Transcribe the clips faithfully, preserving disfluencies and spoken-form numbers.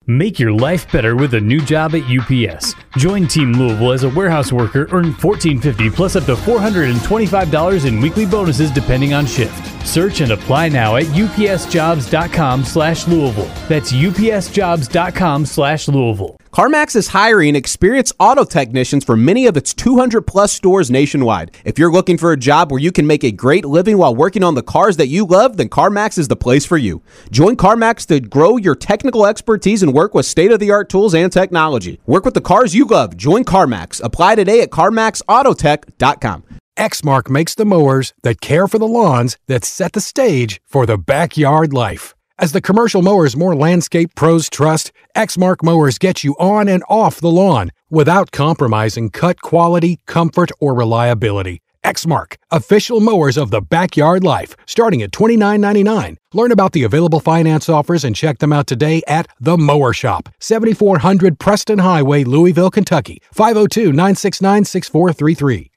Make your life better with a new job at U P S. Join Team Louisville as a warehouse worker, earn fourteen fifty plus up to four hundred twenty-five dollars in weekly bonuses depending on shift. Search and apply now at upsjobs.com slash Louisville. That's upsjobs.com slash Louisville. CarMax is hiring experienced auto technicians for many of its two hundred plus stores nationwide. If you're looking for a job where you can make a great living while working on the cars that you love, then CarMax is the place for you. Join CarMax to grow your technical expertise and work with state-of-the-art tools and technology. Work with the cars you love. Join CarMax. Apply today at carmax autotech dot com. Exmark makes the mowers that care for the lawns that set the stage for the backyard life. As the commercial mowers more landscape pros trust, Exmark mowers get you on and off the lawn without compromising cut quality, comfort, or reliability. Exmark, official mowers of the backyard life, starting at twenty-nine ninety-nine. Learn about the available finance offers and check them out today at The Mower Shop, seventy-four hundred Preston Highway, Louisville, Kentucky, five oh two, nine six nine, six four three three.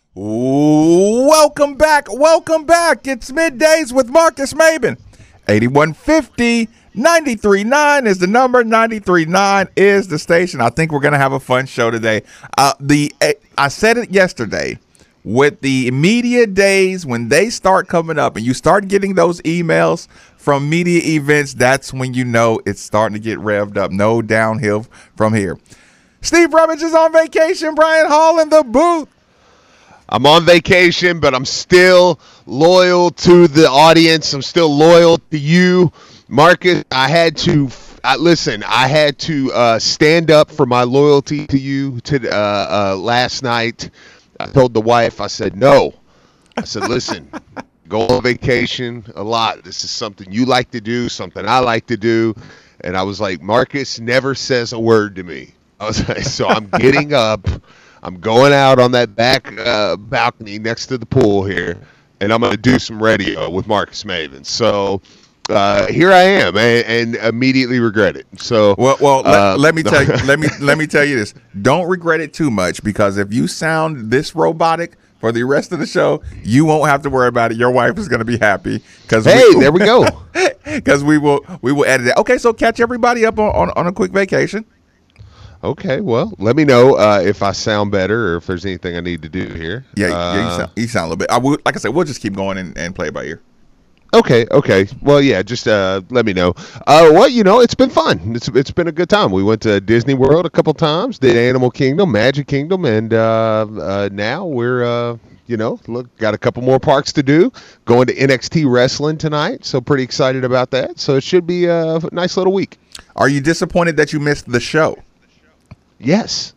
Welcome back. Welcome back. It's Middays with Marcus Maben. eighty-one fifty, ninety-three point nine is the number. ninety-three point nine is the station. I think we're going to have a fun show today. Uh, the I said it yesterday. With the media days, when they start coming up and you start getting those emails from media events, that's when you know it's starting to get revved up. No downhill from here. Steve Rummage is on vacation. Brian Hall in the booth. I'm on vacation, but I'm still loyal to the audience. I'm still loyal to you, Marcus. I had to I, listen. I had to uh, stand up for my loyalty to you to uh, uh, last night. I told the wife, I said, no. I said, listen, go on vacation a lot. This is something you like to do, something I like to do. And I was like, Marcus never says a word to me. I was like, so I'm getting up. I'm going out on that back uh, balcony next to the pool here, and I'm going to do some radio with Marcus Maven. So uh, here I am, and, and immediately regret it. So well, well, uh, let, let me tell you, let me let me tell you this. Don't regret it too much, because if you sound this robotic for the rest of the show, you won't have to worry about it. Your wife is going to be happy. Cause hey, we, there we go. Because we will we will edit it. Okay, so catch everybody up on, on, on a quick vacation. Okay, well, let me know uh, if I sound better or if there's anything I need to do here. Yeah, uh, yeah, you sound, you sound a little bit. I will, like I said, we'll just keep going and, and play it by ear. Okay, okay. Well, yeah, just uh, let me know. Uh, well, you know, it's been fun. It's it's been a good time. We went to Disney World a couple times, did Animal Kingdom, Magic Kingdom, and uh, uh, now we're, uh, you know, look, got a couple more parks to do. Going to N X T Wrestling tonight, so pretty excited about that. So it should be a nice little week. Are you disappointed that you missed the show? Yes.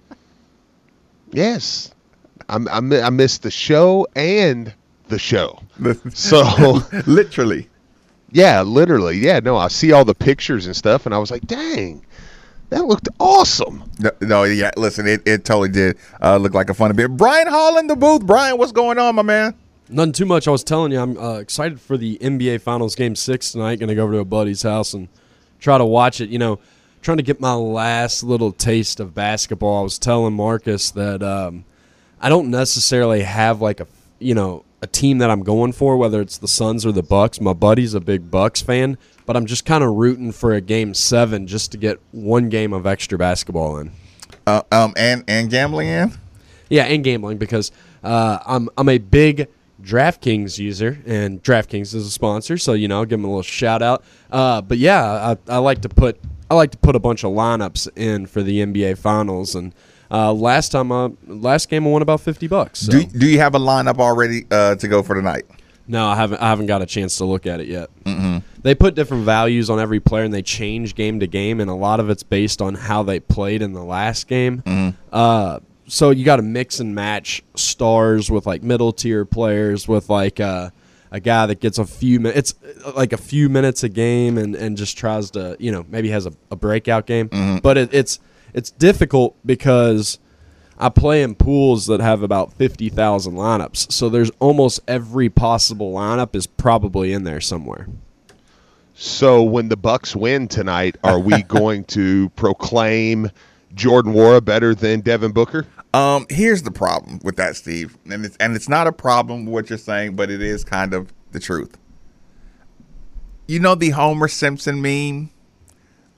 Yes. I'm, I'm, I missed the show and the show. So literally. Yeah, literally. Yeah, no, I see all the pictures and stuff, and I was like, dang, that looked awesome. No, no yeah, listen, it, it totally did uh, look like a fun bit. Brian Hall in the booth. Brian, what's going on, my man? Nothing too much. I was telling you, I'm uh, excited for the N B A Finals Game six tonight. Going to go over to a buddy's house and try to watch it. You know, trying to get my last little taste of basketball. I was telling Marcus that um, I don't necessarily have like a, you know, a team that I'm going for, whether it's the Suns or the Bucks. My buddy's a big Bucks fan, but I'm just kind of rooting for a game seven just to get one game of extra basketball in. Uh, um, and and gambling in? Yeah, and gambling because uh, I'm I'm a big DraftKings user, and DraftKings is a sponsor, so you know, I'll give them a little shout out. Uh, but yeah, I, I like to put I like to put a bunch of lineups in for the N B A Finals, and uh, last time, uh, last game I won about fifty bucks. So. Do Do you have a lineup already uh, to go for tonight? No, I haven't. I haven't got a chance to look at it yet. Mm-hmm. They put different values on every player, and they change game to game, and a lot of it's based on how they played in the last game. Mm-hmm. Uh, so you got to mix and match stars with like middle tier players with like uh, a guy that gets a few minutes, it's like a few minutes a game, and, and just tries to, you know, maybe has a, a breakout game. Mm-hmm. But it, it's it's difficult because I play in pools that have about fifty thousand lineups. So there's almost every possible lineup is probably in there somewhere. So when the Bucks win tonight, are we going to proclaim Jordan Nwora better than Devin Booker? Um, here's the problem with that, Steve, and it's and it's not a problem what you're saying, but it is kind of the truth. You know the Homer Simpson meme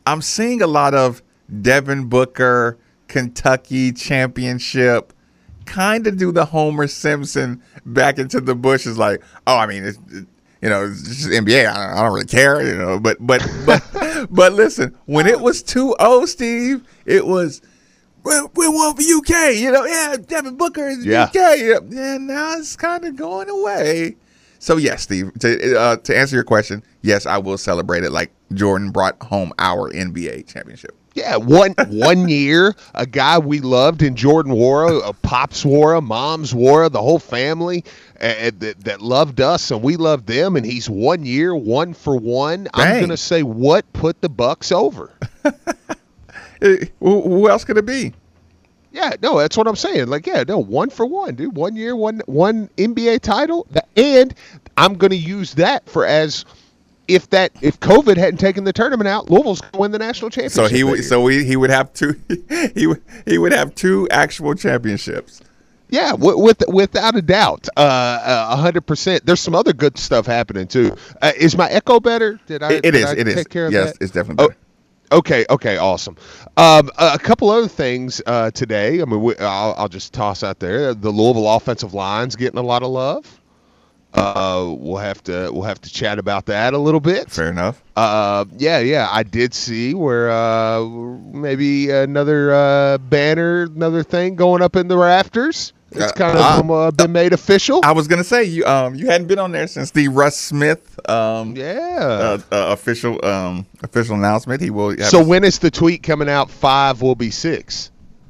I'm seeing a lot of Devin Booker, Kentucky championship, kind of do the Homer Simpson back into the bushes, like, oh, I mean, it's, it, you know, it's just N B A. I don't, I don't really care, you know. But but but but listen, when it was two oh, Steve, it was we, we won for U K. You know, yeah, Devin Booker is Yeah. U K. Yeah, and now it's kind of going away. So yes, Steve. To uh, to answer your question, yes, I will celebrate it like Jordan brought home our N B A championship. Yeah, one one year, a guy we loved in Jordan Wara, a Pops Wara, Moms Wara, the whole family uh, that, that loved us and we loved them, and he's one year, one for one. I'm Dang. going to say what put the Bucks over. Eh, Who, who else could it be? Yeah, no, that's what I'm saying. Like, yeah, no, one for one, dude. One year, one one N B A title, and I'm going to use that for as if that if COVID hadn't taken the tournament out, Louisville's going to win the national championship. So he that would. year. So we, he would have two. He would. He would have two actual championships. Yeah, w- with without a doubt, uh, a hundred percent. There's some other good stuff happening too. Uh, is my echo better? Did I? It, it did is. I It take is. Care of Yes, that? it's definitely better. Oh, okay. Okay. Awesome. Um, a, a couple other things uh, today. I mean, we, I'll, I'll just toss out there. The Louisville offensive line's getting a lot of love. Uh, we'll have to we'll have to chat about that a little bit. Fair enough. Uh, yeah, yeah, I did see where uh, maybe another uh, banner, another thing going up in the rafters. It's kind of Uh, um, uh, been made official. I was gonna say you. Um, you hadn't been on there since the Russ Smith. Um, yeah. Uh, uh, official. Um, official announcement. He will. Have so his- when is the tweet coming out? Five will be six.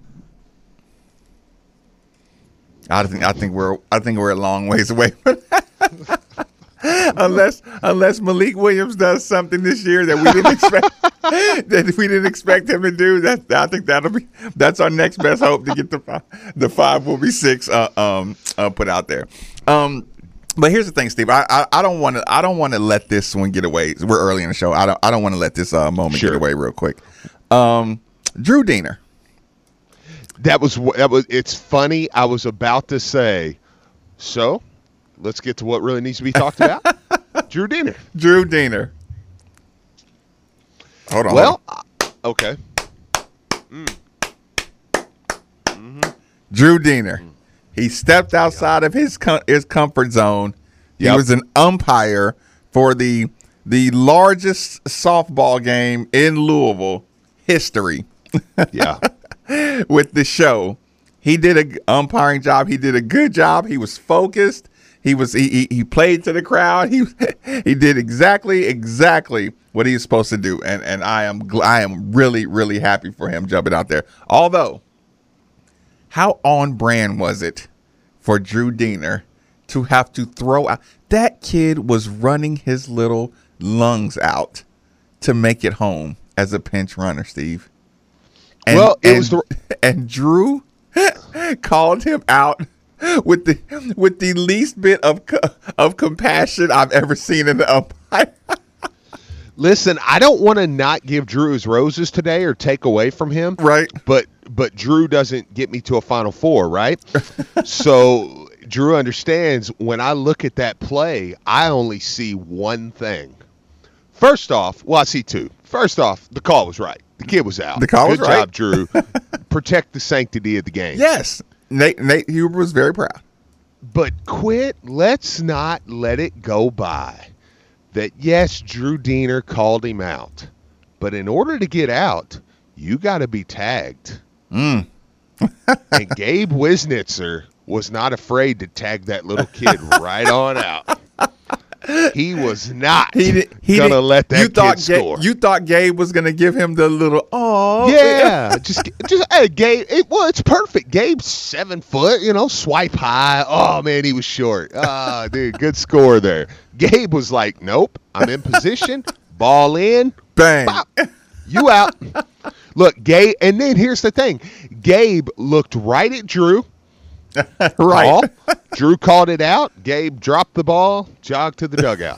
I think. I think we're. I think we're a long ways away from that. unless unless Malik Williams does something this year that we didn't expect that we didn't expect him to do. That I think that'll be that's our next best hope to get the five, the five will be six uh, um uh, put out there. Um, but here's the thing, Steve. I I, I don't want to I don't want to let this one get away. We're early in the show. I don't I don't want to let this uh, moment Sure. get away real quick. Um, Drew Diener. That was wh- that was. It's funny. I was about to say. So, let's get to what really needs to be talked about. Drew Diener. Drew Diener. Hold on. Well, uh, okay. Drew Diener. He stepped outside of his com- his comfort zone. He Yep. was an umpire for the the largest softball game in Louisville history Yeah. with the show. He did a g- umpiring job. He did a good job. He was focused. He was he he, he played to the crowd. He he did exactly exactly what he was supposed to do. And and I am gl- I am really really happy for him jumping out there. Although, how on brand was it for Drew Diener to have to throw out? That kid was running his little lungs out to make it home as a pinch runner, Steve. And, Well, it and, was the- and Drew called him out with the with the least bit of co- of compassion I've ever seen in the umpire. Listen, I don't want to not give Drew his roses today or take away from him. Right. But but Drew doesn't get me to a Final Four, right? So Drew understands when I look at that play, I only see one thing. First off, well, I see two. First off, the call was right. The kid was out. The call was Good right. job, Drew. Protect the sanctity of the game. Yes, Nate Nate Huber was very proud. But quit. Let's not let it go by that, yes, Drew Diener called him out. But in order to get out, you got to be tagged. Mm. And Gabe Wisnitzer was not afraid to tag that little kid right on out. He was not He did, he gonna did, let that you thought kid Ga- score. You thought Gabe was gonna give him the little oh Yeah, just just hey, Gabe. It, well, it's perfect. Gabe's seven foot, you know, swipe high. Oh man, he was short. Ah, dude, good score there. Gabe was like, nope, I'm in position. Ball in, bang. pop, you out. Look, Gabe, and then here's the thing. Gabe looked right at Drew. Right. Ball. Drew called it out. Gabe dropped the ball, jogged to the dugout.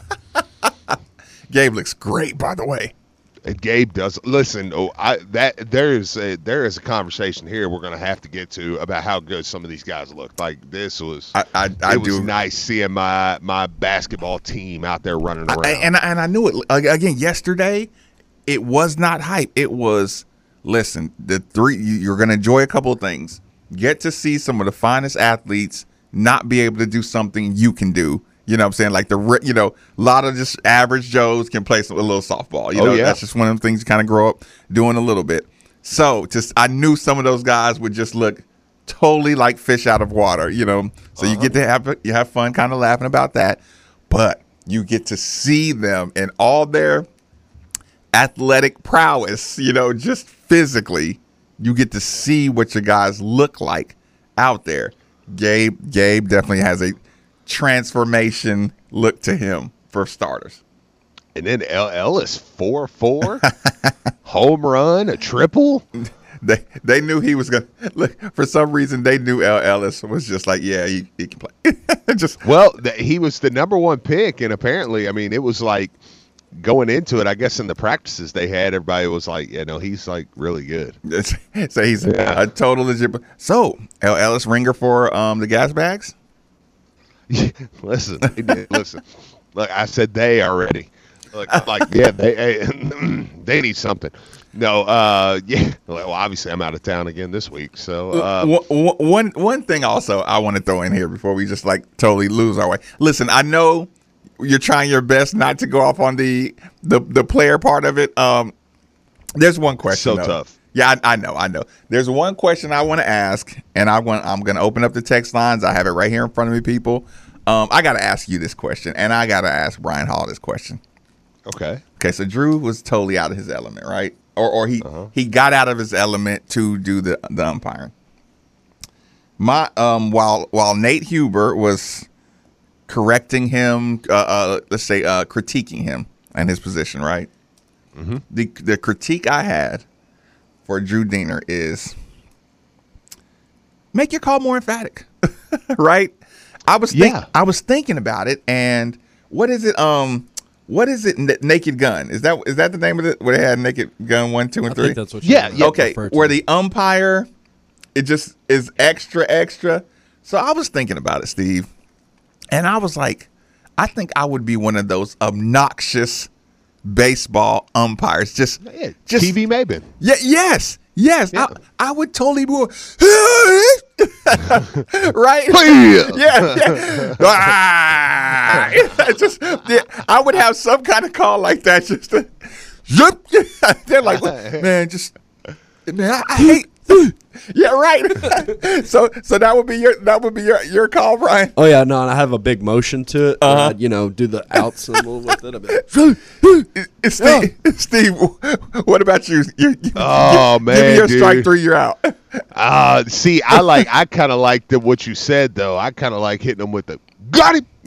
Gabe looks great, by the way. And Gabe does. Listen, oh, I that there is a, there is a conversation here we're going to have to get to about how good some of these guys look. Like this was, I I, I it was do. nice seeing my my basketball team out there running around. I, and I- and I knew it again yesterday. it was not hype. It was, listen, the three you- you're going to enjoy a couple of things. Get to see some of the finest athletes not be able to do something you can do. You know what I'm saying? Like, the re- you know, a lot of just average Joes can play some, a little softball. You Oh, know, yeah. that's just one of the things you kind of grow up doing a little bit. So just I knew some of those guys would just look totally like fish out of water, you know. So Uh-huh. you get to have you have fun kind of laughing about that. But you get to see them in all their athletic prowess, you know, just physically. You get to see what your guys look like out there. Gabe, Gabe definitely has a transformation look to him for starters. And then El- Ellis, four four, home run, a triple. They they knew he was gonna look. For some reason, they knew El Ellis was just like, yeah, he, he can play. just Well, th- he was the number one pick, and apparently, I mean, it was like going into it. I guess in the practices they had, everybody was like, you know, he's like really good. so he's Yeah. a total legit. So El Ellis ringer for um the gas bags. listen, they did- listen. Look, I said they already. Look, I'm like, yeah, they they need something. No, uh, yeah. Well, obviously, I'm out of town again this week, so uh, one, one one thing also I want to throw in here before we just like totally lose our way. Listen, I know you're trying your best not to go off on the the, the player part of it. Um, there's one question. So though. tough. Yeah, I, I know, I know. There's one question I want to ask, and I want I'm going to open up the text lines. I have it right here in front of me, people. Um, I got to ask you this question, and I got to ask Brian Hall this question. okay. Okay, so Drew was totally out of his element, right? Or or he uh-huh. he got out of his element to do the the umpiring. My um while while Nate Huber was correcting him, uh, uh let's say uh critiquing him and his position, right? Mm-hmm. The the critique I had for Drew Diener is make your call more emphatic, right? I was think, Yeah. I was thinking about it, and what is it? Um. What is it? N- Naked Gun. Is that is that the name of it? Where they had Naked Gun one, two, and I three? think that's what you Yeah, yeah. Okay. refer to. Where the umpire, it just is extra, extra. So I was thinking about it, Steve, and I was like, I think I would be one of those obnoxious baseball umpires. Just, Yeah, just T V Maben. Yeah. Yes. Yes. Yeah. I, I would totally be. Right? Yeah. Yeah, yeah. Ah! It's just, yeah, I would have some kind of call like that. Just to, zip. They're like, man, just man, I, I hate. Yeah, right. so, so that would be your that would be your, your call, Brian. Oh yeah, no, and I have a big motion to it. Uh-huh. Uh, you know, do the out symbol with it. A bit. Steve, Steve, what about you? you, you Oh, give, man, give me your dude. strike three. You're out. Uh, see, I like, I kind of like the, what you said though. I kind of like hitting them with the got him.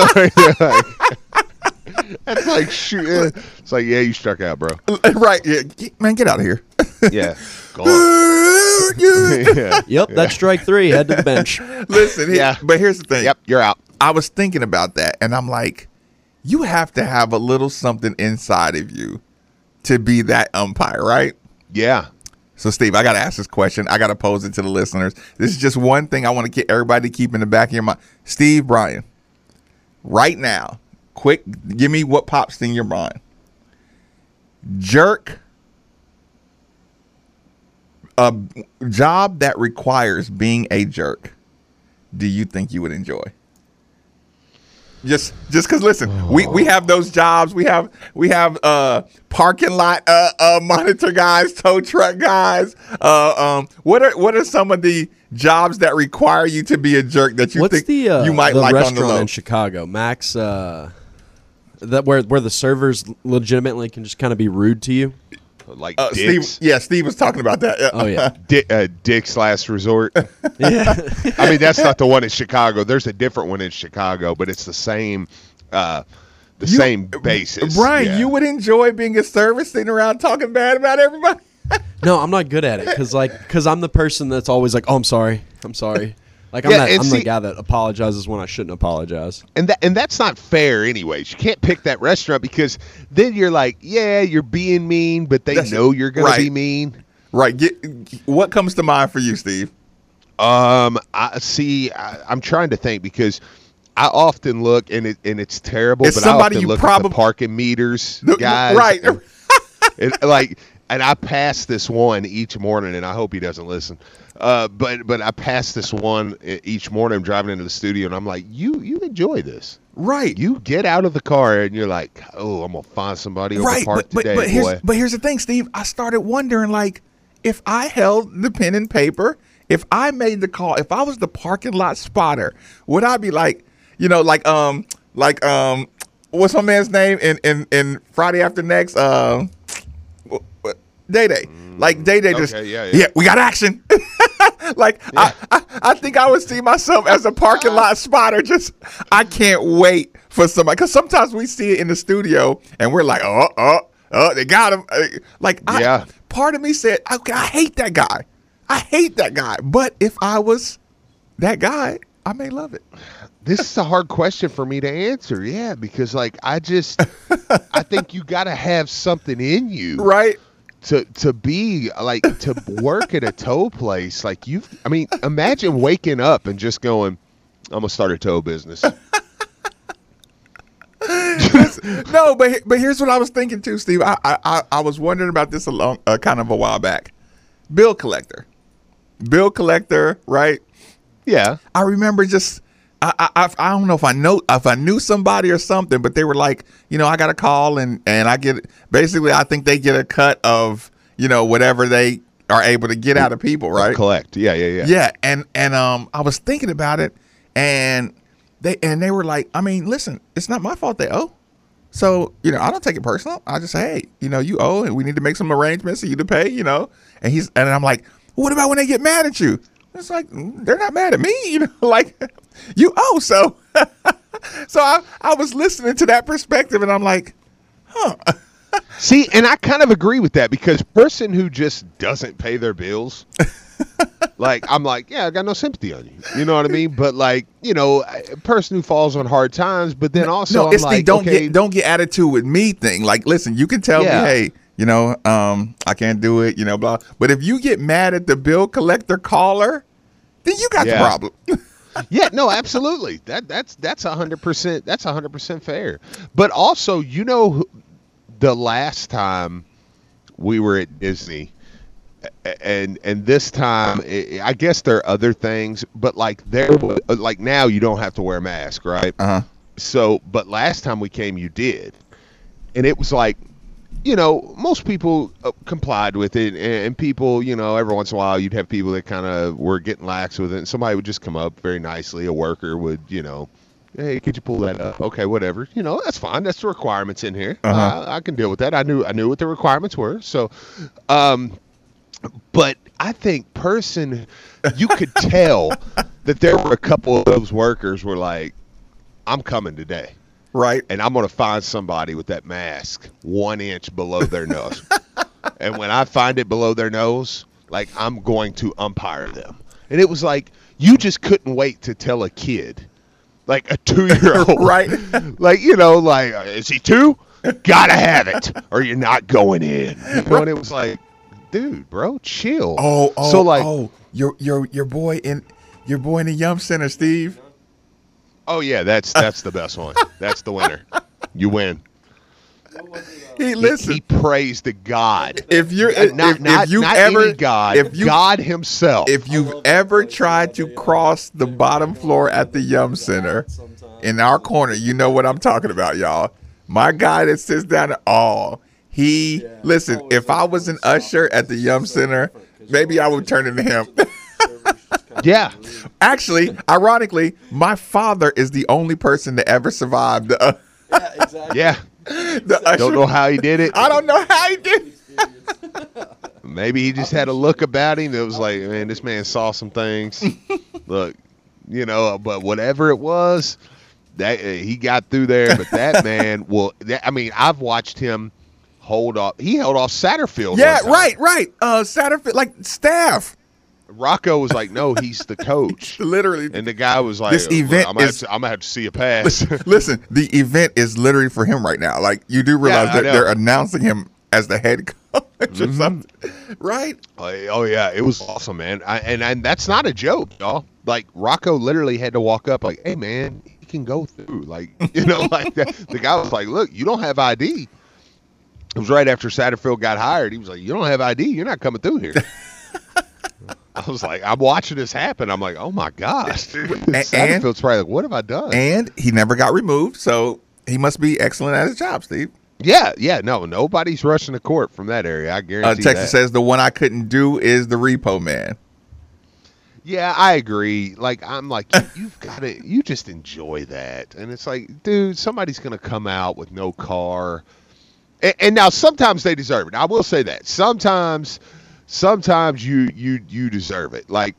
That's like shoot. eh. It's like, yeah, you struck out, bro. Right, yeah, Get- man, get out of here. Yeah, go on. yeah. Yep, that's strike three. Head to the bench. Listen, here, Yeah. but here's the thing. Yep, you're out. I was thinking about that, and I'm like, you have to have a little something inside of you to be that umpire, right? Yeah. So, Steve, I got to ask this question. I got to pose it to the listeners. This is just one thing I want to get everybody to keep in the back of your mind. Steve, Brian, right now, quick, give me what pops in your mind. Jerk, a job that requires being a jerk, do you think you would enjoy? Just, just because. Listen, we, we have those jobs. We have we have uh, parking lot uh, uh, monitor guys, tow truck guys. Uh, um, what are what are some of the jobs that require you to be a jerk that you What's think the uh, you might the like on restaurant the low? in Chicago? Max, uh, that where where the servers legitimately can just kind of be rude to you. Like Uh, Dick's. Steve, yeah, Steve was talking about that. Oh yeah, Di- uh, Dick's Last Resort. yeah. I mean, that's not the one in Chicago. There's a different one in Chicago, but it's the same, uh, the You- same basis. Brian, Yeah. you would enjoy being a server, sitting around talking bad about everybody. No, I'm not good at it because like because I'm the person that's always like, oh, I'm sorry, I'm sorry. Like I'm Yeah, not, and I'm see- the guy that apologizes when I shouldn't apologize. and that and that's not fair, anyways. You can't pick that restaurant because then you're like, yeah, you're being mean, but they That's- know you're gonna right. be mean. Right. Get, what comes to mind for you, Steve? Um, I see. I, I'm trying to think because I often look and it and it's terrible. It's but somebody I often you look probab- at the parking meters The- guys. right. and it, like, and I pass this one each morning, and I hope he doesn't listen. Uh, but but I pass this one each morning. I'm driving into the studio, and I'm like, you you enjoy this. Right. You get out of the car, and you're like, oh, I'm going to find somebody on Right. the park But, but, today, but, here's, boy. but here's the thing, Steve. I started wondering, like, if I held the pen and paper, if I made the call, if I was the parking lot spotter, would I be like, you know, like, um, like, um, what's my man's name in, in, in Friday After Next? Uh, Day Day. Like, Day Day just, Okay, yeah, yeah. yeah. we got action. Like, I, I, I think I would see myself as a parking lot spotter. Just, I can't wait for somebody. Because sometimes we see it in the studio, and we're like, oh, oh, oh, they got him. Like, I, Yeah. part of me said, okay, I hate that guy. I hate that guy. But if I was that guy, I may love it. This is a hard question for me to answer. Yeah, because, like, I just, I think you got to have something in you. Right? To to be like to work at a tow place, like you, I mean, imagine waking up and just going, "I'm gonna start a tow business." No, but he- but here's what I was thinking too, Steve. I I, I was wondering about this a long, uh, kind of a while back. Bill collector, bill collector, right? Yeah, I remember just. I, I I don't know if I know if I knew somebody or something, but they were like, you know, I got a call and, and I get basically I think they get a cut of, you know, whatever they are able to get out of people, right? collect. Yeah, yeah, yeah. Yeah, and and um I was thinking about it, and they and they were like, I mean, listen, it's not my fault they owe. So, you know, I don't take it personal. I just say, hey, you know, you owe and we need to make some arrangements for you to pay, you know. And he's and I'm like, what about when they get mad at you? It's like, they're not mad at me, you know, like you owe. So so I, I was listening to that perspective and I'm like, huh. See, and I kind of agree with that because person who just doesn't pay their bills, like I'm like, yeah, I got no sympathy on you. You know what I mean? But like, you know, a person who falls on hard times, but then also no, I'm it's like, the don't okay, get don't get attitude with me thing. Like, listen, you can tell Yeah. me, hey, you know, um, I can't do it, you know, blah. But if you get mad at the bill collector caller, then you got Yeah. the problem. yeah, no, absolutely. That that's that's a hundred percent. That's a hundred percent fair. But also, you know, who- the last time we were at Disney, a- and and this time, I I guess there are other things, but like there, wa- like now you don't have to wear a mask, right? Uh huh. So, but last time we came, you did, and it was like, you know, most people uh, complied with it, and, and people, you know, every once in a while you'd have people that kind of were getting lax with it, and somebody would just come up very nicely. A worker would, you know, hey, could you pull that up? Okay, whatever. You know, that's fine. That's the requirements in here. Uh-huh. I, I can deal with that. I knew I knew what the requirements were. So, um, but I think person, you could tell that there were a couple of those workers were like, I'm coming today. Right. And I'm going to find somebody with that mask one inch below their nose. And when I find it below their nose, like, I'm going to umpire them. And it was like, you just couldn't wait to tell a kid, like a two-year-old. Right. Like, you know, like, is he two? Gotta have it, or you're not going in. You know, and it was like, dude, bro, chill. Oh, oh, so like, oh, your your your boy in your boy in the Yum Center, Steve. oh yeah, that's that's the best one. That's the winner. You win. He He, listen. he prays to God. If you're Uh, not, if, not, if you not ever any God, if you God himself. if you've ever tried to cross the bottom floor at the Yum Center in our corner, you know what I'm talking about, y'all. My guy that sits down at all. He listen. If I was an usher at the Yum Center, maybe I would turn into him. yeah, Actually, ironically, my father is the only person to ever survive the uh, Yeah, exactly. yeah. the usher. Don't know how he did it. I don't know how he did. Maybe he just had a look about him that was like, man, this man saw some things. Look, you know, but whatever it was, that uh, he got through there. But that man, well, that, I mean, I've watched him hold off. He held off Satterfield. Yeah, one time. right, right. Uh, Satterfield, like staff, Rocco was like, no, he's the coach. literally. And the guy was like, This "Look, event I'm gonna, is- have to, I'm gonna have to see a pass. Listen, the event is literally for him right now. Like, you do realize Yeah, I that know. they're announcing him as the head coach or Mhm. something, right? Oh, oh yeah, it was awesome, man. I, and and that's not a joke, y'all. Like Rocco literally had to walk up, like, "Hey, man, he can go through." Like, you know, like that. The guy was like, "Look, you don't have I D." It was right after Satterfield got hired. He was like, "You don't have I D. You're not coming through here." I was like, I'm watching this happen. I'm like, oh my gosh. And, Satterfield's probably like, what have I done? And he never got removed, so he must be excellent at his job, Steve. Yeah, yeah, no, nobody's rushing to court from that area. I guarantee Uh, Texas that. says the one I couldn't do is the repo man. Yeah, I agree. Like, I'm like, you, you've got to, you just enjoy that. And it's like, dude, somebody's going to come out with no car. And, and now sometimes they deserve it. I will say that. Sometimes, sometimes you, you, you deserve it. Like,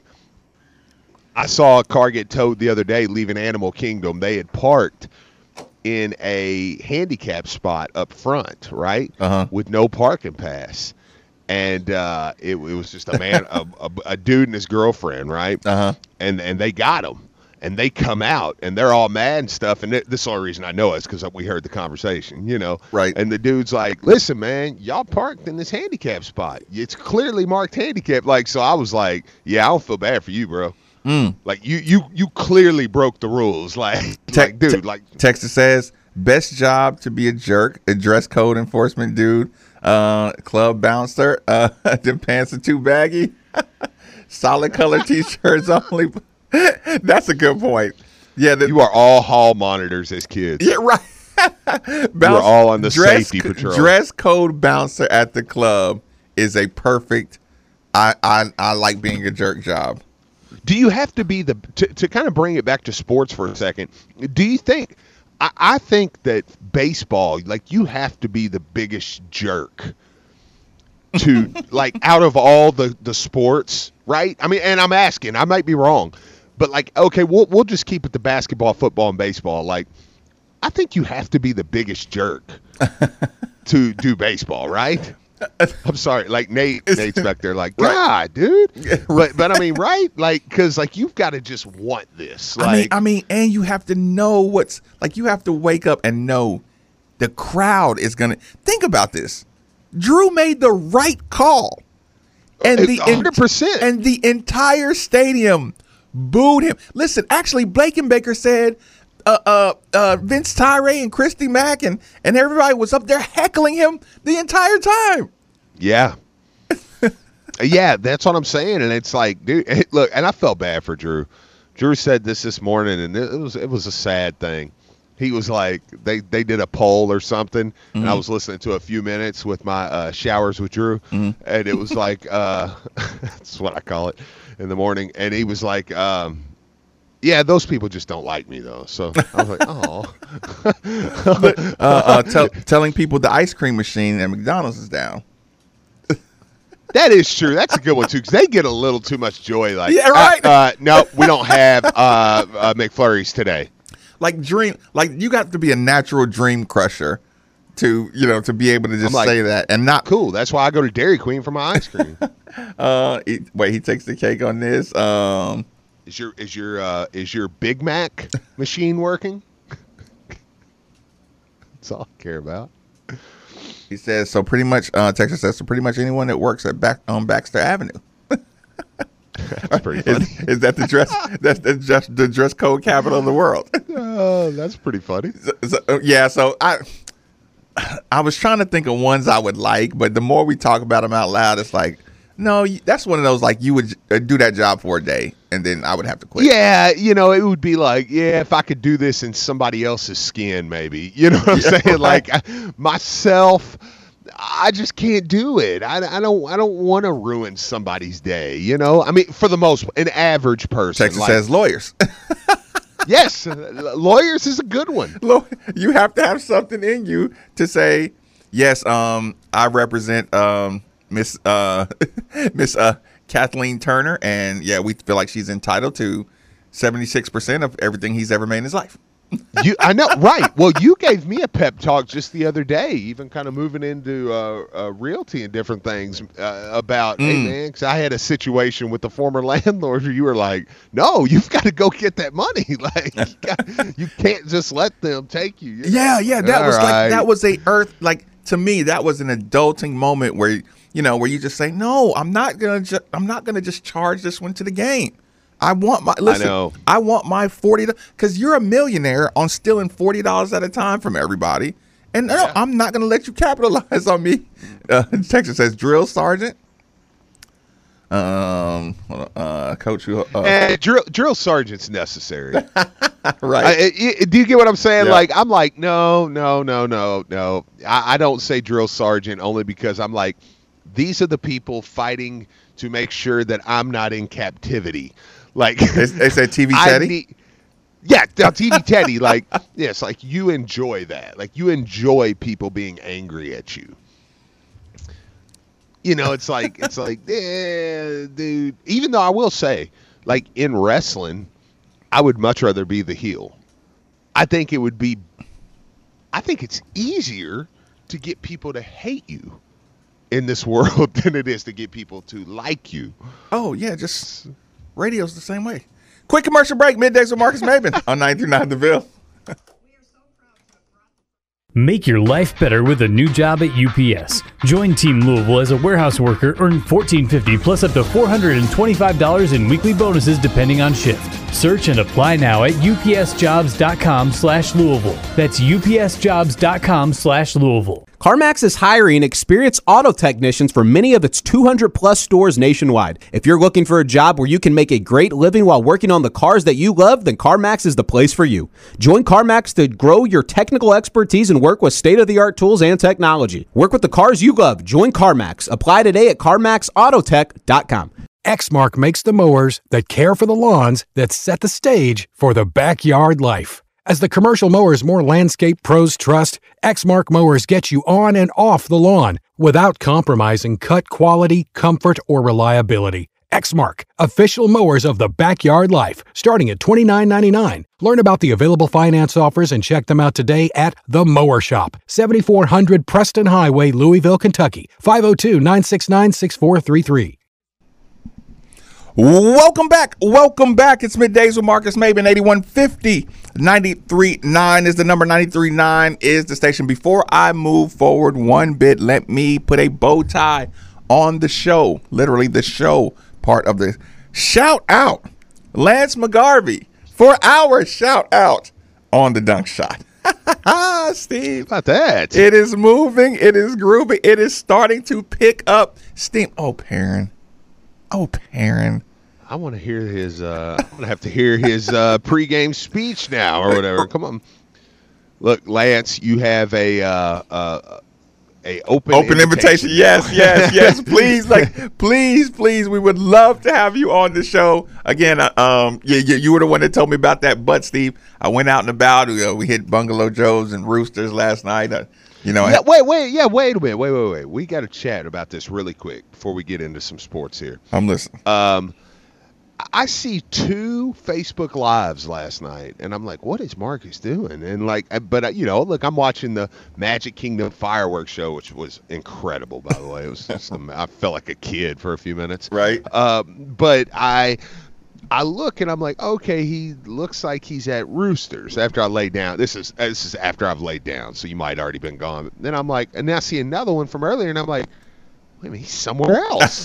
I saw a car get towed the other day leaving Animal Kingdom. They had parked in a handicap spot up front, right? Uh-huh. With no parking pass. And uh, it, it was just a man, a, a, a dude and his girlfriend, right? Uh-huh. And and they got him, and they come out, and they're all mad and stuff. And th- this is the only reason I know is because we heard the conversation, you know? Right. And the dude's like, "Listen, man, y'all parked in this handicap spot. It's clearly marked handicap." Like, so I was like, "Yeah, I don't feel bad for you, bro. Mm. Like, you you you clearly broke the rules. Like, Te- like dude, te- like." Texas says best job to be a jerk, a dress code enforcement dude, uh, club bouncer. Uh, them pants are too baggy. Solid color t-shirts only. That's a good point. Yeah, the, You are all hall monitors as kids. yeah, right. You are all on the dress, safety patrol. Dress code bouncer at the club is a perfect. I I, I like being a jerk job. Do you have to be the to, to kind of bring it back to sports for a second? Do you think? I, I think that baseball, like, you have to be the biggest jerk to like out of all the the sports, right? I mean, and I'm asking, I might be wrong, but like, okay, we'll we'll just keep it to basketball, football, and baseball. Like, I think you have to be the biggest jerk to do baseball, right? I'm sorry, like Nate, Nate's back there, like, God, right. dude. But, but I mean, right? Like, because like you've got to just want this. Like, I mean, I mean, and you have to know what's like. You have to wake up and know the crowd is gonna think about this. Drew made the right call, and the one hundred percent. and the entire stadium booed him. Listen, actually, Blakenbaker said. Uh, uh, uh, Vince Tyree and Christy Mack and, and everybody was up there heckling him the entire time. Yeah. Yeah, that's what I'm saying. And it's like, dude, look, and I felt bad for Drew. Drew said this this morning, and it was it was a sad thing. He was like, they, they did a poll or something, mm-hmm. and I was listening to a few minutes with my uh, showers with Drew, mm-hmm. and it was like, uh, that's what I call it, in the morning. And he was like, um, yeah, those people just don't like me, though. So I was like, oh. uh, uh, tell, telling people the ice cream machine at McDonald's is down. That is true. That's a good one, too, because they get a little too much joy. Like, yeah, right. Uh, uh, no, we don't have uh, uh, McFlurries today. Like, dream, like you got to be a natural dream crusher to, you know, to be able to just like, say that and not. Cool. That's why I go to Dairy Queen for my ice cream. uh, he, wait, he takes the cake on this. Um, Is your is your uh, is your Big Mac machine working? That's all I care about. He says so. Pretty much, uh, Texas says so. Pretty much anyone that works at back on Baxter Avenue. That's pretty funny. Is, is that the dress? That's the just the dress code capital of the world. Oh, uh, that's pretty funny. So, so, yeah. So I, I was trying to think of ones I would like, but the more we talk about them out loud, it's like, no, that's one of those like you would do that job for a day and then I would have to quit. Yeah, you know, it would be like, yeah, if I could do this in somebody else's skin, maybe. You know what I'm yeah, saying? Right. Like I, myself, I just can't do it. I, I don't. I don't want to ruin somebody's day. You know, I mean, for the most, an average person. Texas like, says lawyers. Yes, lawyers is a good one. You have to have something in you to say, yes, um, I represent um. Miss uh, Miss uh, Kathleen Turner, and yeah, we feel like she's entitled to seventy-six percent of everything he's ever made in his life. You, I know, right? Well, you gave me a pep talk just the other day, even kind of moving into uh, uh, realty and different things uh, about, mm. hey man, because I had a situation with the former landlord where you were like, no, you've got to go get that money. Like, you, got, you can't just let them take you. you know? Yeah, yeah, that All was right. like that was a earth like to me that was an adulting moment where. You know, where you just say, no, I'm not gonna. Ju- I'm not gonna just charge this one to the game. I want my. Listen, I know. I want my forty. Because you're a millionaire on stealing forty dollars at a time from everybody, And no, Yeah. I'm not going to let you capitalize on me. Uh, Texas says drill sergeant. Um, uh, coach, who, uh, And drill drill sergeant's necessary. right? I, I- I- do you get what I'm saying? Yeah. Like, I'm like, no, no, no, no, no. I, I don't say drill sergeant only because I'm like, these are the people fighting to make sure that I'm not in captivity. Like, they, they said T V I Teddy. need- yeah, the T V Teddy. Like, yes, like you enjoy that. Like, you enjoy people being angry at you. You know, it's like it's like, eh, dude. Even though I will say, like in wrestling, I would much rather be the heel. I think it would be. I think it's easier to get people to hate you in this world than it is to get people to like you. Oh yeah, just radio's the same way. Quick commercial break. Middays with Marcus Maben on ninety-three point nine The Ville. Make your life better with a new job at U P S. Join Team Louisville as a warehouse worker, earn fourteen fifty plus up to four hundred twenty-five dollars in weekly bonuses depending on shift. Search and apply now at upsjobs.com slash Louisville. That's upsjobs.com slash Louisville. CarMax is hiring experienced auto technicians for many of its two hundred plus stores nationwide. If you're looking for a job where you can make a great living while working on the cars that you love, then CarMax is the place for you. Join CarMax to grow your technical expertise and work with state-of-the-art tools and technology. Work with the cars you love. Join CarMax. Apply today at carmax autotech dot com. Exmark makes the mowers that care for the lawns that set the stage for the backyard life. As the commercial mowers more landscape pros trust, Exmark mowers get you on and off the lawn without compromising cut quality, comfort, or reliability. Exmark, official mowers of the backyard life, starting at twenty-nine ninety-nine. Learn about the available finance offers and check them out today at The Mower Shop, seventy-four hundred Preston Highway, Louisville, Kentucky, five oh two, nine six nine, six four three three. Welcome back. Welcome back. It's Middays with Marcus Maben. eighty-one fifty. ninety-three point nine is the number. ninety-three point nine is the station. Before I move forward one bit, let me put a bow tie on the show. Literally the show part of the shout out. Lance McGarvey for our shout out on the dunk shot. Steve. How about that? It is moving. It is grooving. It is starting to pick up steam. Oh, Perrin. Oh, Perrin. I want to hear his. Uh, I'm gonna have to hear his uh, pregame speech now, or whatever. Come on, look, Lance, you have a uh, uh, a open Open invitation. invitation. Yes, yes, yes. Please, like, please, please. We would love to have you on the show again. Uh, um, yeah, you, you were the one that told me about that butt, Steve. I went out and about. We, uh, we hit Bungalow Joe's and Roosters last night. Uh, you know, Yeah, wait, wait, yeah, wait a minute, wait, wait, wait. We got to chat about this really quick before we get into some sports here. I'm listening. Um, I see two Facebook Lives last night, and I'm like, what is Marcus doing? And like, but uh, you know, look, I'm watching the Magic Kingdom fireworks show, which was incredible, by the way. It was just, I felt like a kid for a few minutes. Right. Um, but I. I look and I'm like, okay, he looks like he's at Roosters after I lay down. This is this is after I've laid down, so you might already been gone. Then I'm like, and then I see another one from earlier, and I'm like, wait a minute, he's somewhere else.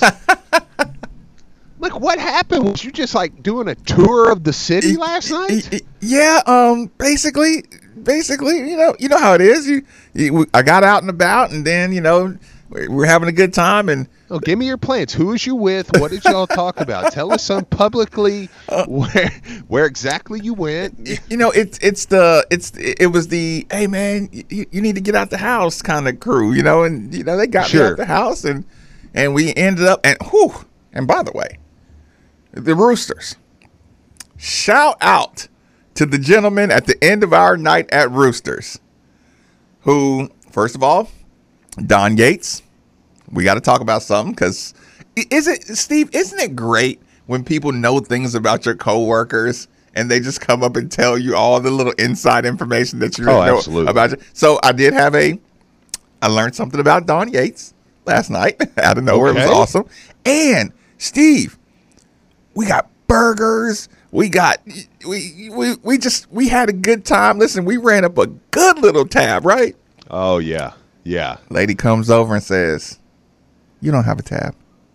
Like, what happened? Was you just like doing a tour of the city last night? Yeah, um, basically, basically, you know, you know how it is. You, you I got out and about, and then you know, we're, we're having a good time, and. Oh, give me your plans. Who is you with? What did y'all talk about? Tell us some publicly where where exactly you went. You know, it's it's the it's it was the hey man, you, you need to get out the house kind of crew. You know, and you know they got Sure. me out the house, and and we ended up and whew. And by the way, the Roosters. Shout out to the gentleman at the end of our night at Roosters, who first of all, Don Yates. We got to talk about something because is it Steve? Isn't it great when people know things about your coworkers and they just come up and tell you all the little inside information that you Oh, know absolutely. about you? So I did have a, I learned something about Don Yates last night out of nowhere. Okay. It was awesome. And Steve, we got burgers. We got we we we just we had a good time. Listen, we ran up a good little tab, right? Oh yeah, yeah. Lady comes over and says, you don't have a tab.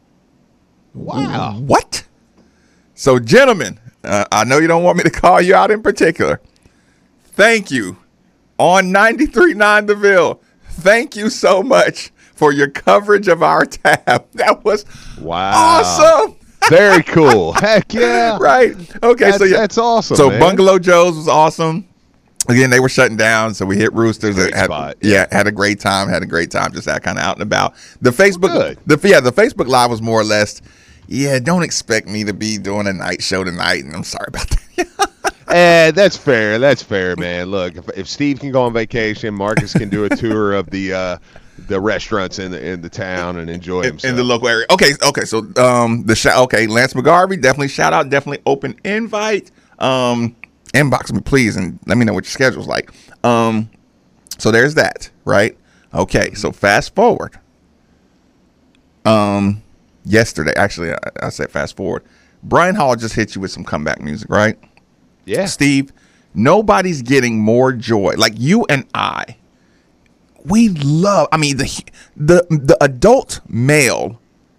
Wow. What? So, gentlemen, uh, I know you don't want me to call you out in particular. Thank you on ninety-three point nine The Ville. Thank you so much for your coverage of our tab. That was wow. awesome. Very cool. Heck yeah. Right. Okay. That's, so yeah, that's awesome. So man. Bungalow Joe's was awesome. Again, they were shutting down, so we hit Roosters. Great had, spot. Yeah. Yeah. had a great time. Had a great time. Just that kind of out and about. The Facebook, Well, the yeah, the Facebook Live was more or less. Yeah, don't expect me to be doing a night show tonight, and I'm sorry about that. Eh, that's fair. That's fair, man. Look, if, if Steve can go on vacation, Marcus can do a tour of the uh, the restaurants in the in the town and enjoy in, himself in the local area. Okay, okay. So um, the shout. Okay, Lance McGarvey, definitely shout out. Definitely open invite. Um, inbox me please and let me know what your schedule's like. Um, so there's that, right? Okay, so fast forward. Um, yesterday, actually, I, I said fast forward. Brian Hall just hit you with some comeback music, right? Yeah. Steve, nobody's getting more joy. Like you and I, we love, I mean, the the the adult male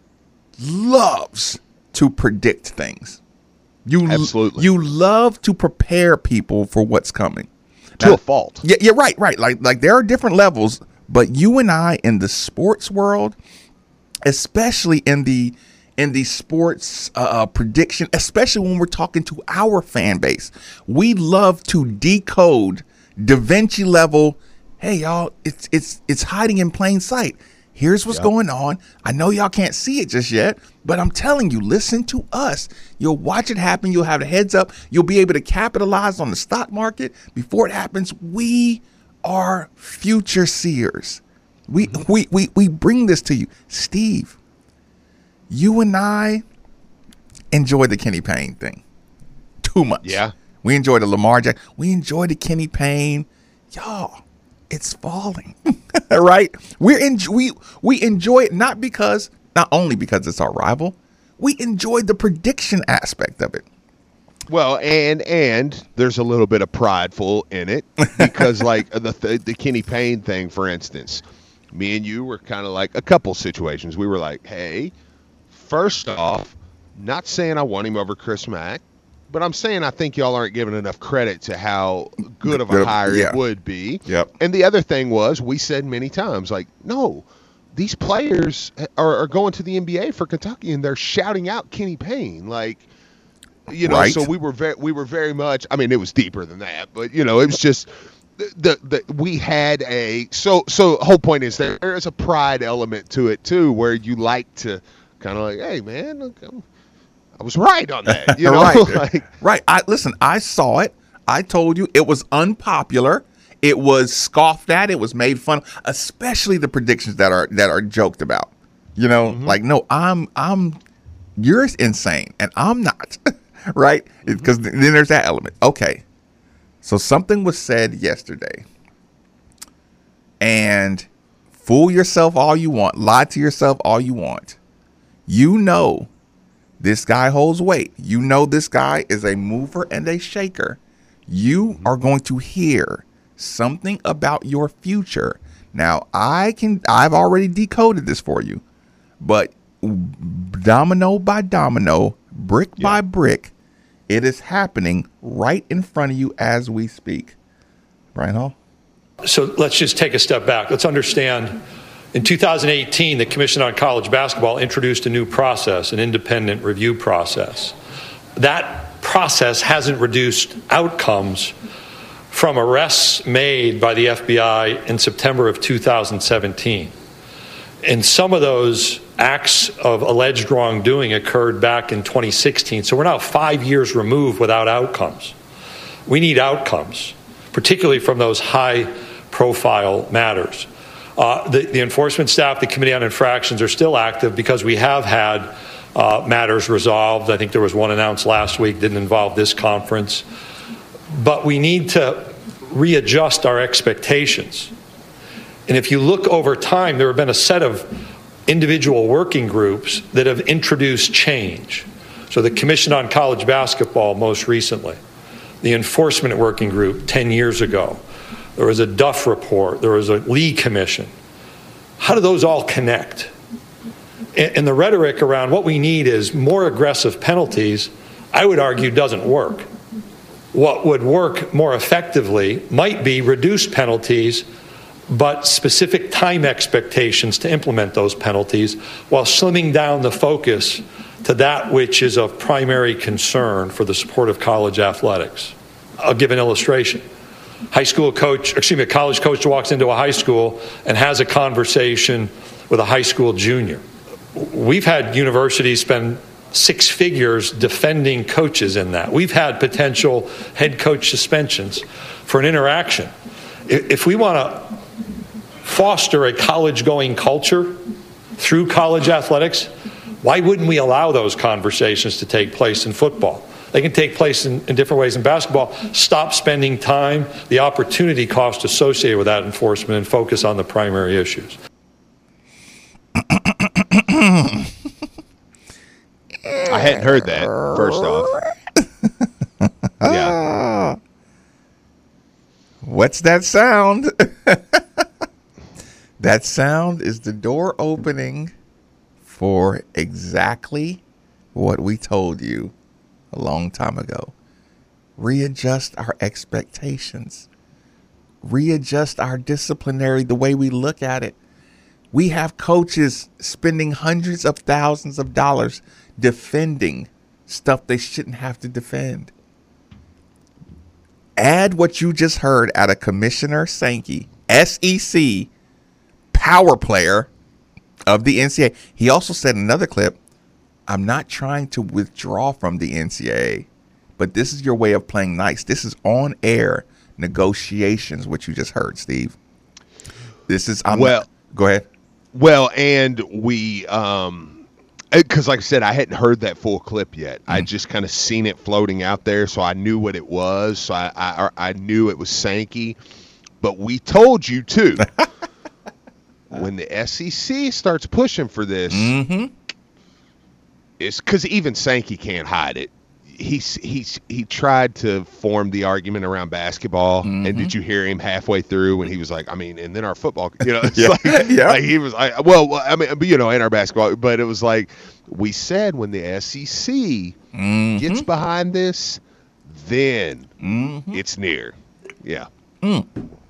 loves to predict things. You Absolutely. You love to prepare people for what's coming. To Now, a fault. Yeah, yeah, right, right. Like like there are different levels, but you and I in the sports world, especially in the in the sports uh, prediction, especially when we're talking to our fan base, we love to decode Da Vinci level. Hey, y'all, it's it's it's hiding in plain sight. Here's what's Yep. going on. I know y'all can't see it just yet, but I'm telling you, listen to us. You'll watch it happen. You'll have the heads up. You'll be able to capitalize on the stock market before it happens. We are future seers. We we we we bring this to you, Steve. You and I enjoy the Kenny Payne thing too much. Yeah. We enjoy the Lamar Jackson. We enjoy the Kenny Payne. Y'all, it's falling, right? We're in, we we enjoy it not because not only because it's our rival. We enjoy the prediction aspect of it. Well, and and there's a little bit of prideful in it because, like the the, the Kenny Payne thing, for instance, me and you were kind of like a couple situations. We were like, hey, first off, not saying I want him over Chris Mack, but I'm saying I think y'all aren't giving enough credit to how good of a Good- hire yeah. it would be. Yep. And the other thing was, we said many times, like, no, these players are, are going to the N B A for Kentucky, and they're shouting out Kenny Payne, like. You know, Right. so we were very, we were very much. I mean, it was deeper than that, but you know, it was just the, the, the we had a so so. The whole point is there, there is a pride element to it too, where you like to kind of like, hey man, look, I'm, I was right on that. You know, right, like, right. I listen. I saw it. I told you it was unpopular. It was scoffed at. It was made fun of, especially the predictions that are that are joked about. You know, Mm-hmm. like no, I'm I'm you're insane, and I'm not. Right? Because then there's that element. Okay. So something was said yesterday. And fool yourself all you want. Lie to yourself all you want. You know this guy holds weight. You know this guy is a mover and a shaker. You are going to hear something about your future. Now, I can I've already decoded this for you. But domino by domino, brick Yeah. by brick, it is happening right in front of you as we speak. Brian Hall? So let's just take a step back. Let's understand, in two thousand eighteen, the Commission on College Basketball introduced a new process, an independent review process. That process hasn't reduced outcomes from arrests made by the F B I in September of two thousand seventeen. And some of those acts of alleged wrongdoing occurred back in twenty sixteen. So we're now five years removed without outcomes. We need outcomes, particularly from those high-profile matters. Uh, the, the enforcement staff, the Committee on Infractions, are still active because we have had uh, matters resolved. I think there was one announced last week, didn't involve this conference. But we need to readjust our expectations. And if you look over time, there have been a set of individual working groups that have introduced change. So the Commission on College Basketball most recently, the Enforcement Working Group ten years ago, there was a Duff report, there was a Lee Commission. How do those all connect? And, and the rhetoric around what we need is more aggressive penalties, I would argue doesn't work. What would work more effectively might be reduced penalties, but specific time expectations to implement those penalties while slimming down the focus to that which is of primary concern for the support of college athletics. I'll give an illustration. High school coach, excuse me, a college coach walks into a high school and has a conversation with a high school junior. We've had universities spend six figures defending coaches in that. We've had potential head coach suspensions for an interaction. If we want to foster a college-going culture through college athletics, why wouldn't we allow those conversations to take place in football? They can take place in, in different ways in basketball. Stop spending time, the opportunity cost associated with that enforcement, and focus on the primary issues. I hadn't heard that, first off. Yeah. What's that sound? That sound is the door opening for exactly what we told you a long time ago. Readjust our expectations. Readjust our disciplinary, the way we look at it. We have coaches spending hundreds of thousands of dollars defending stuff they shouldn't have to defend. Add what you just heard out of Commissioner Sankey, S E C power player of the N C double A. He also said in another clip, I'm not trying to withdraw from the N C double A, but this is your way of playing nice. This is on air negotiations, what you just heard, Steve. This is, I'm well, not, go ahead. Well, and we, um, because like I said, I hadn't heard that full clip yet. Mm-hmm. I just kind of seen it floating out there, so I knew what it was. So I, I, I knew it was Sankey, but we told you too. When the S E C starts pushing for this, mm-hmm. it's because even Sankey can't hide it. He's he's he tried to form the argument around basketball, mm-hmm. and did you hear him halfway through when he was like, I mean, and then our football, you know, it's yeah. like, yeah. like he was like, well, I mean, you know, in our basketball, but it was like we said when the S E C mm-hmm. gets behind this, then mm-hmm. it's near, yeah. Mm.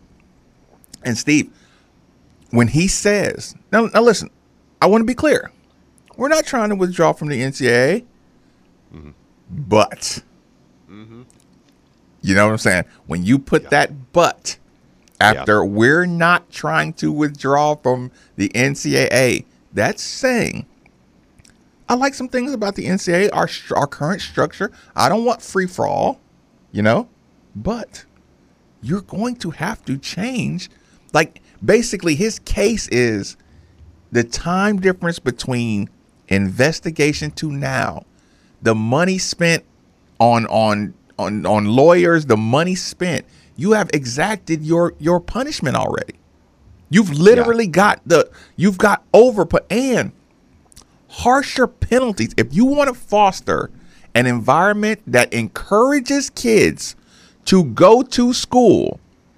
And Steve, when he says, now, now listen, I want to be clear. We're not trying to withdraw from the N C double A, mm-hmm. but, mm-hmm. you know what I'm saying? When you put yeah. that but after yeah. we're not trying to withdraw from the N C double A, that's saying, I like some things about the N C double A, our, our current structure. I don't want free for all, you know, but you're going to have to change. Like, basically, his case is the time difference between investigation to now, the money spent on on on on lawyers, the money spent. You have exacted your your punishment already. You've literally yeah. got the you've got over and harsher penalties. If you want to foster an environment that encourages kids to go to school,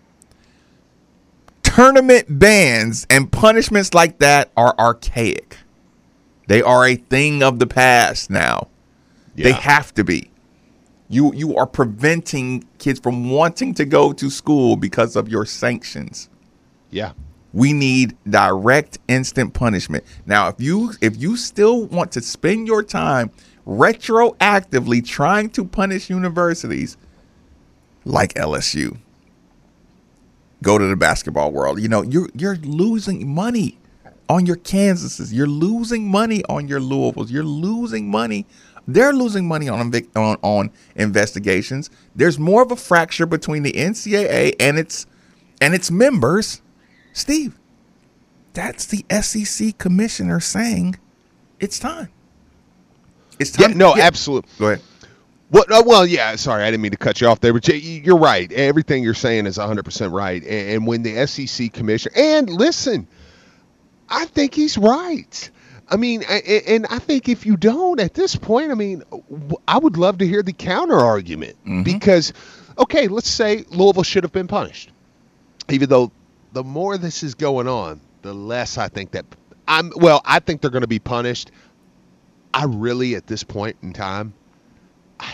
tournament bans and punishments like that are archaic. They are a thing of the past now. Yeah. They have to be. You you are preventing kids from wanting to go to school because of your sanctions. Yeah. We need direct, instant punishment. Now, if you if you still want to spend your time retroactively trying to punish universities like L S U, go to the basketball world. You know, you're you're losing money on your Kansases. You're losing money on your Louisvilles. You're losing money. They're losing money on on, on investigations. There's more of a fracture between the N C double A and its and its members. Steve, that's the S E C commissioner saying it's time. It's time. Yeah, no, yeah. absolutely. Go ahead. Well, uh, well, yeah, sorry, I didn't mean to cut you off there, but you're right. Everything you're saying is one hundred percent right. And when the S E C commissioner, and listen, I think he's right. I mean, and I think if you don't at this point, I mean, I would love to hear the counter argument mm-hmm. because, okay, let's say Louisville should have been punished. Even though the more this is going on, the less I think that I'm, well, I think they're going to be punished. I really, at this point in time, I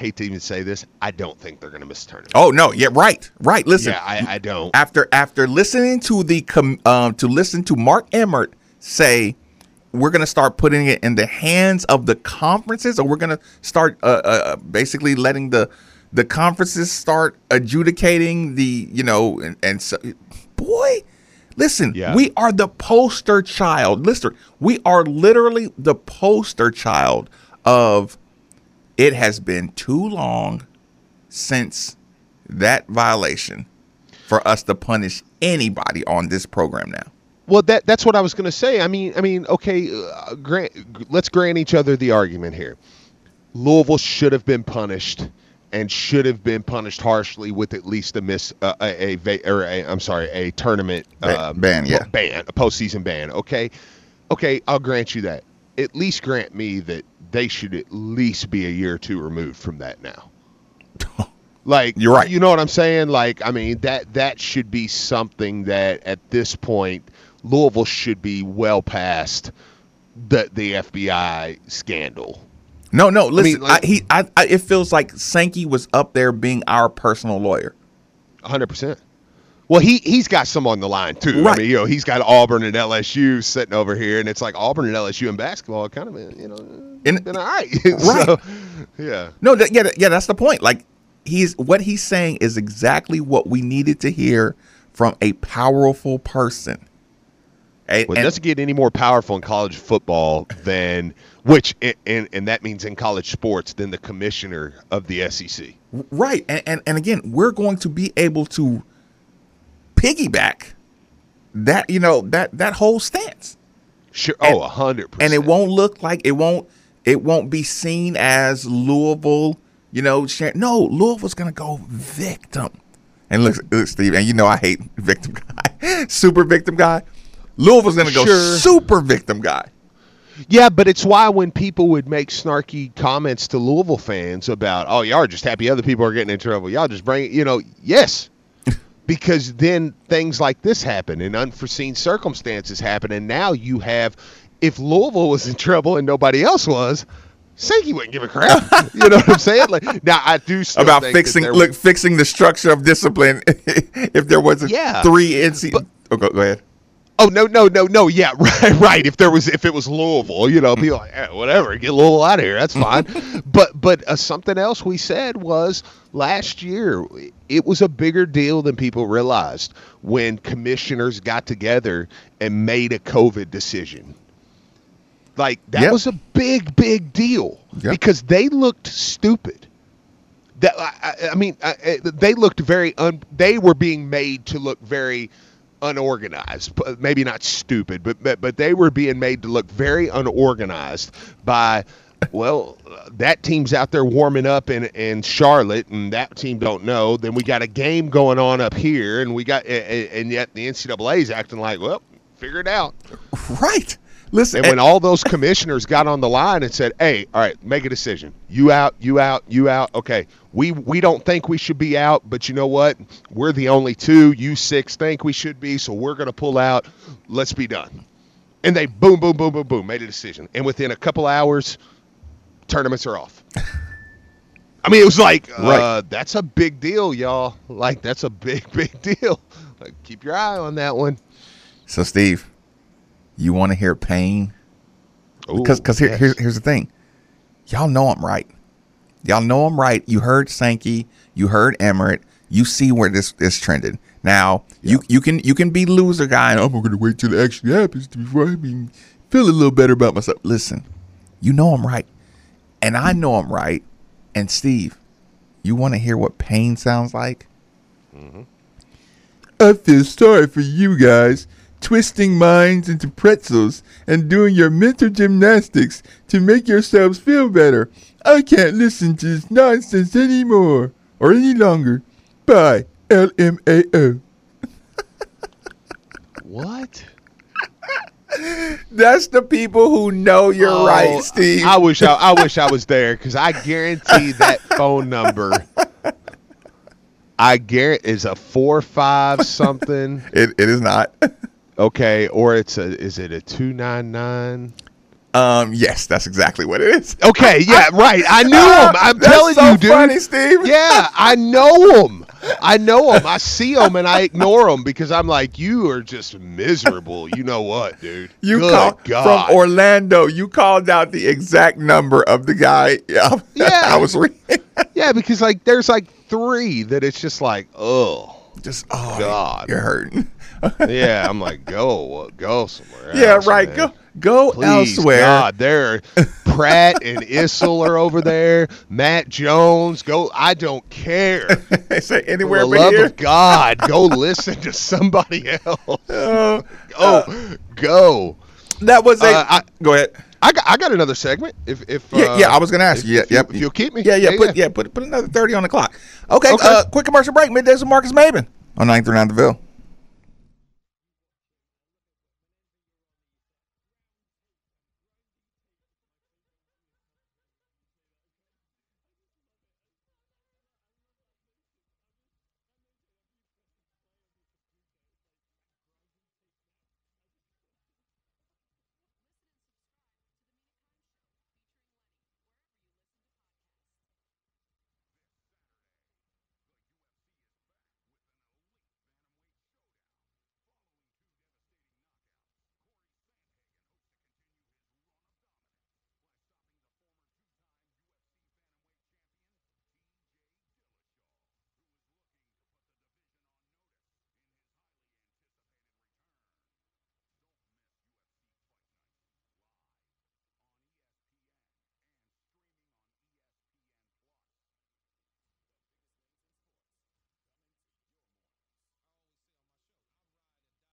hate to even say this, I don't think they're going to miss a tournament. Oh no, yeah, right, right. Listen, yeah, I, I don't. After after listening to the com, um, to listen to Mark Emmert say, we're going to start putting it in the hands of the conferences, or we're going to start uh, uh, basically letting the the conferences start adjudicating the, you know, and, and so, boy, listen, yeah. we are the poster child. Listen, we are literally the poster child of. It has been too long since that violation for us to punish anybody on this program now. Well, that that's what I was going to say. I mean, I mean, okay, uh, grant, let's grant each other the argument here. Louisville should have been punished, and should have been punished harshly with at least a miss, uh, a, a or a, I'm sorry, a tournament uh, ban, yeah, ban, a postseason ban. Okay, okay, I'll grant you that. At least grant me that they should at least be a year or two removed from that now. Like, you're right. You know what I'm saying? Like, I mean, that that should be something that at this point, Louisville should be well past the the F B I scandal. No, no. Listen, I mean, like, I, he, I, I, it feels like Sankey was up there being our personal lawyer. one hundred percent. Well, he he's got some on the line too. Right. I mean, you know, he's got Auburn and L S U sitting over here, and it's like Auburn and L S U in basketball, kind of, you know, in, been all right. Right. So, yeah. No, that, yeah, yeah. That's the point. Like, he's what he's saying is exactly what we needed to hear from a powerful person. A, Well, it and, doesn't get any more powerful in college football than which, and and that means in college sports, than the commissioner of the S E C. Right, and and, and again, we're going to be able to piggyback that, you know, that that whole stance. Sure. And, oh, a hundred percent. And it won't look like it won't it won't be seen as Louisville, you know, sharing. No, Louisville's gonna go victim. And look, look, Steve, and you know I hate victim guy, super victim guy. Louisville's gonna go Sure. super victim guy. Yeah, but it's why when people would make snarky comments to Louisville fans about, oh, y'all are just happy other people are getting in trouble, y'all just bring it, you know, yes. Because then things like this happen and unforeseen circumstances happen, and now you have, if Louisville was in trouble and nobody else was, Sankey wouldn't give a crap. You know what I'm saying? Like, now I do still About think fixing that look was, fixing the structure of discipline. If there wasn't Yeah. three N C, But- oh, go, go ahead. Oh no no no no yeah right right if there was if it was Louisville, you know, people like, eh, whatever, get Louisville out of here, that's fine. but but uh, something else we said was last year it was a bigger deal than people realized when commissioners got together and made a COVID decision. Like that Yep. was a big big deal Yep. because they looked stupid. That I, I mean I, I- they looked very un, they were being made to look very unorganized, p- maybe not stupid, but, but but they were being made to look very unorganized by, well, uh, that team's out there warming up in in Charlotte, and that team don't know. Then we got a game going on up here, and we got, and, and yet the N C double A is acting like, well, figure it out. Right. Listen, And when all those commissioners got on the line and said, hey, all right, make a decision. You out, you out, you out. Okay, we we don't think we should be out, but you know what? We're the only two. You six think we should be, so we're going to pull out. Let's be done. And they boom, boom, boom, boom, boom, made a decision. And within a couple hours, tournaments are off. I mean, it was like, Right. uh, that's a big deal, y'all. Like, that's a big, big deal. Like, keep your eye on that one. so Steve, you want to hear pain? Ooh, Because because here, yes. here's here's the thing, y'all know I'm right. Y'all know I'm right. You heard Sankey, you heard Emmert. You see where this is trended. Now you you can you can be loser guy and oh, I'm going to wait till it actually happens before I mean, feel a little better about myself. Listen, you know I'm right, and I know I'm right. And Steve, you want to hear what pain sounds like? Mm-hmm. I feel sorry for you guys. Twisting minds into pretzels and doing your mental gymnastics to make yourselves feel better. I can't listen to this nonsense anymore or any longer. Bye, L M A O. What? That's the people who know you're Oh, right, Steve. I wish I, I wish I was there because I guarantee that phone number. I guarantee is a four five something. it, it is not. Okay, or it's a is it a two nine nine? Um, yes, that's exactly what it is. Okay, yeah, right. I knew him. I'm That's telling so you, dude. funny, Steve. Yeah, I know him. I know him. I see him and I ignore him because I'm like, you are just miserable. You know what, dude? You Good called God. from Orlando. You called out the exact number of the guy. Yeah, Yeah. I was reading. Yeah, because like there's like three that it's just like, oh, Just oh, God. you're hurting. yeah. I'm like, go, go somewhere. Yeah, else, right. man. Go, go Please, elsewhere. God, there, Pratt and Issel are over there. Matt Jones, go. I don't care. They say For anywhere the but love here. of God, go listen to somebody else. Uh, Oh, go. that was a. Uh, I- go ahead. I got, I got another segment. If, if Yeah, uh, yeah. I was gonna ask if, you. Yeah, if you, yep. if you'll keep me. Yeah, yeah. Put yeah, put put another thirty on the clock. Okay. Okay. Uh, quick commercial break. Middays with Marcus Maben on nine three nine The Ville.